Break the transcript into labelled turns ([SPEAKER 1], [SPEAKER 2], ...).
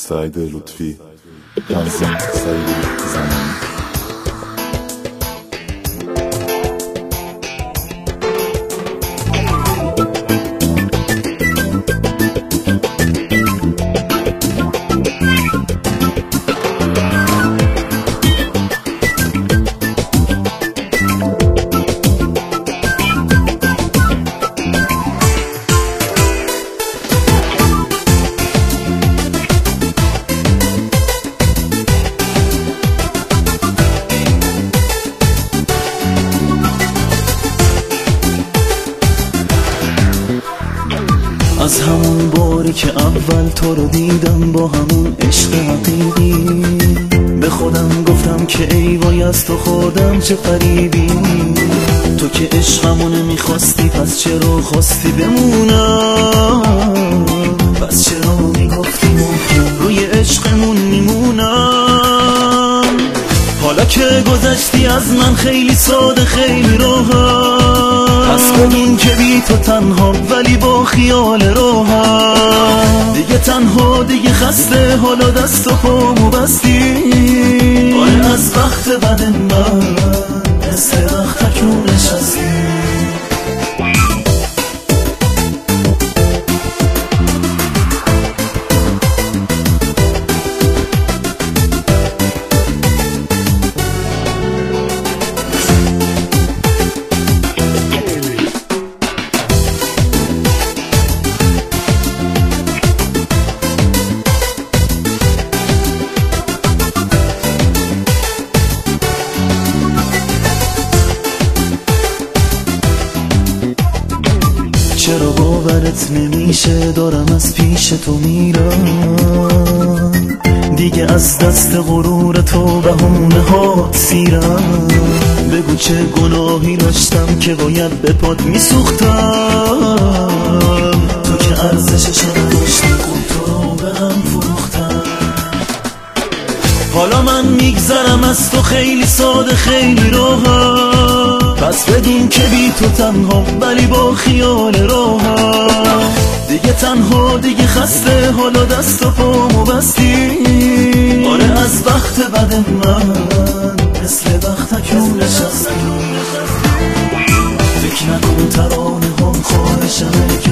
[SPEAKER 1] سعید لطفی، تنظیم سعید زمانی.
[SPEAKER 2] از همون باری که اول تو رو دیدم با همون عشق حقیقی، به خودم گفتم که ای وای از تو خوردم چه فریبی. تو که عشقمو نمیخواستی پس چرا خواستی بمونم؟ پس چرا میگفتی ممکن روی عشقمون میمونم؟ حالا که گذشتی از من خیلی ساده خیلی راحت، پس بگین که بی تو تنها ولی با خیال راحت. دیگه تنها دیگه خسته حالا دست و پامو بستی. آره از وقت بد من مثل وقت اکنون نشستی. چرا باورت نمیشه دارم از پیش تو میرم؟ دیگه از دست غرور تو بهونه ها سیرم. بگو چه گناهی داشتم که باید به پات میسوختم؟ تو که ارزشش نداشتی خود تو رو به هم فروختم. حالا من میگذرم از تو خیلی ساده خیلی راحت، پس بگین که بی تو تنها ولی با خیال راحت. دیگه تنها دیگه خسته حالا دست و پامو بستی. آره از وقت بد من مثل وقت اکنون نشستی. فکر نکن ترانه هم خواهشمه